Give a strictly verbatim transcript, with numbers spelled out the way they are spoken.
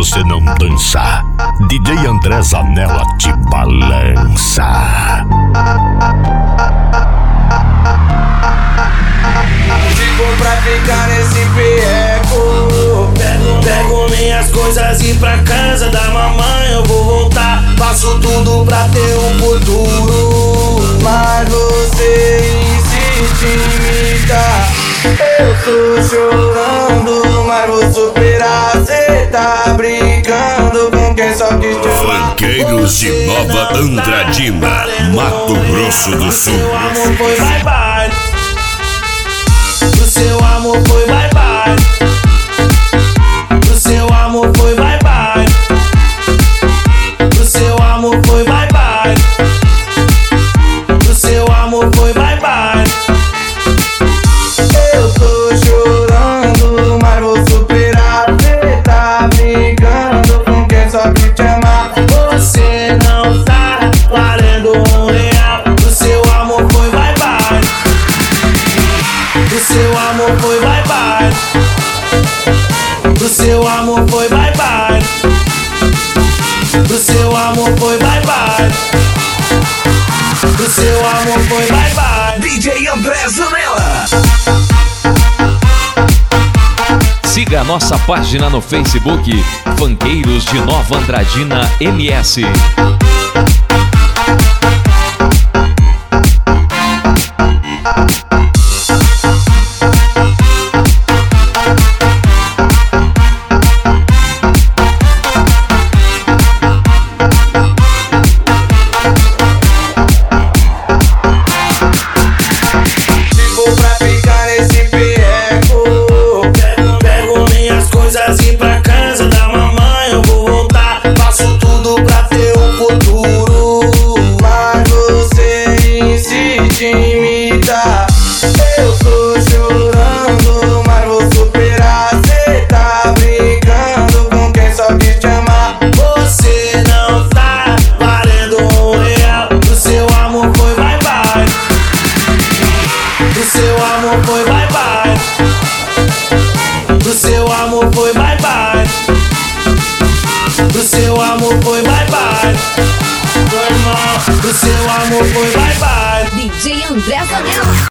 você não dança, D J André Zanella te balança. Digo pra ficar nesse perreco, pego, pego minhas coisas e ir pra casa da mamãe eu vou voltar. Faço tudo pra ter um futuro, mas você insiste em me dar. Eu tô chorando, mas vou superar. Cê tá brincando com quem só quis te amar. Funkeiros de Nova Andradina, Mato Grosso do Sul. Seu amor foi bye bye. O seu amor foi bye bye. O seu amor foi bye bye. O seu amor foi bye bye. O seu amor foi bye bye. Eu tô chorando, mas vou superar. Cê tá brigando com quem só quis te amar. Você não tá valendo um real. O seu amor foi bye bye. O seu amor foi bye bye. O seu amor foi bye bye. O seu amor foi bye bye. O seu amor foi bye bye. D J André Zanella. Siga a nossa página no Facebook, Funkeiros de Nova Andradina M S. Digo pra ficar nesse perreco, pego, pego minhas coisas e ir pra casa da mamãe eu vou voltar. Faço tudo pra ter um futuro, mas você insiste em me dar. Eu tô chorando, mas vou superar. Cê tá brincando com quem só quis te amar. Você não tá valendo um real. O seu amor foi bye bye. O seu amor foi bye bye. O seu amor foi bye bye. O seu amor foi bye bye. Foi mal. O seu amor foi bye bye. D J André Zanella.